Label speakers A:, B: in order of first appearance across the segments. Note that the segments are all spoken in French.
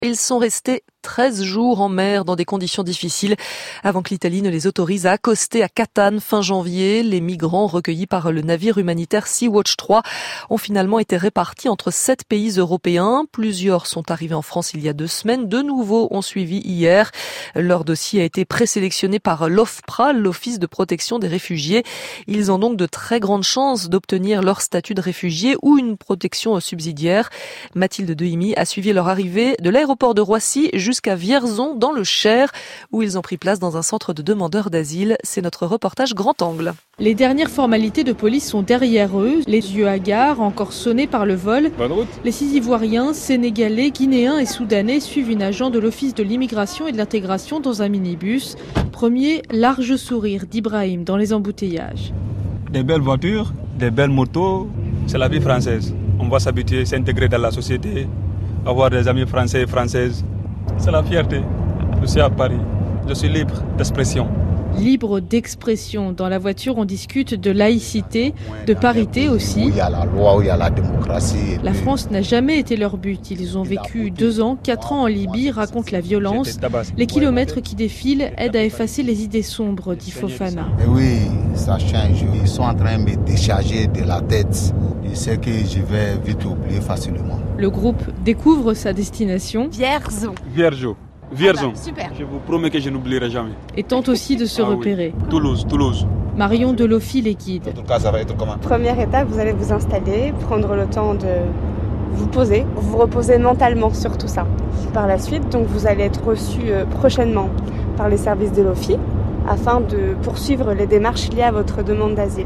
A: Ils sont restés 13 jours en mer dans des conditions difficiles avant que l'Italie ne les autorise à accoster à Catane fin janvier. Les migrants recueillis par le navire humanitaire Sea-Watch 3 ont finalement été répartis entre 7 pays européens. Plusieurs sont arrivés en France il y a 2 semaines. De nouveaux ont suivi hier. Leur dossier a été présélectionné par l'OFPRA, l'Office de protection des réfugiés. Ils ont donc de très grandes chances d'obtenir leur statut de réfugié ou une protection subsidiaire. Mathilde Dehimi a suivi leur arrivée de l'aéroport de Roissy jusqu'à Vierzon dans le Cher, où ils ont pris place dans un centre de demandeurs d'asile. C'est notre reportage Grand Angle.
B: Les dernières formalités de police sont derrière eux, les yeux hagards, encore sonnés par le vol.
C: Bonne route.
B: Les 6 Ivoiriens, Sénégalais, Guinéens et Soudanais suivent une agent de l'Office de l'immigration et de l'intégration dans un minibus. Premier large sourire d'Ibrahim dans les embouteillages.
C: Des belles voitures, des belles motos, c'est la vie française. On va s'habituer, s'intégrer dans la société, avoir des amis français et françaises. C'est la fierté. Je suis à Paris. Je suis libre d'expression.
B: Libre d'expression. Dans la voiture, on discute de laïcité, de parité aussi.
D: Où il y a la loi, où il y a la démocratie.
B: La France n'a jamais été leur but. Ils ont vécu 2 ans, 4 ans en Libye, racontent la violence. Les kilomètres qui défilent aident à effacer les idées sombres, dit Fofana.
D: Et oui, ça change. Ils sont en train de me décharger de la tête. Je sais que je vais vite oublier facilement.
B: Le groupe découvre sa destination.
E: Vierzon.
C: Vierzon.
E: Super.
C: Je vous promets que je n'oublierai jamais.
B: Et tente aussi de se repérer.
C: Oui. Toulouse.
B: Marion Delofi les guide.
D: En tout cas, ça va être comment?
F: Première étape, vous allez vous installer, prendre le temps de vous poser, vous reposer mentalement sur tout ça. Par la suite, donc, vous allez être reçu prochainement par les services de l'OFI afin de poursuivre les démarches liées à votre demande d'asile.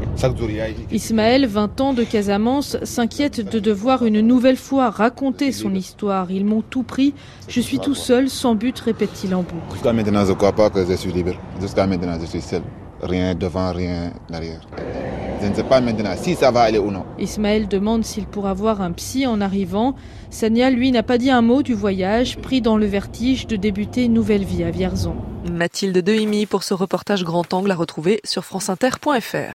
B: Ismaël, 20 ans de Casamance, s'inquiète de devoir une nouvelle fois raconter son histoire. Ils m'ont tout pris, je suis tout seul, sans but, répète-t-il en boucle.
G: Jusqu'à maintenant, je ne crois pas que je suis libre. Jusqu'à maintenant, je suis seul. Rien devant, rien derrière. Je ne sais pas maintenant si ça va aller ou non.
B: Ismaël demande s'il pourra voir un psy en arrivant. Sania, lui, n'a pas dit un mot du voyage, pris dans le vertige de débuter une nouvelle vie à Vierzon.
A: Mathilde Dehimi pour ce reportage Grand Angle à retrouver sur franceinter.fr.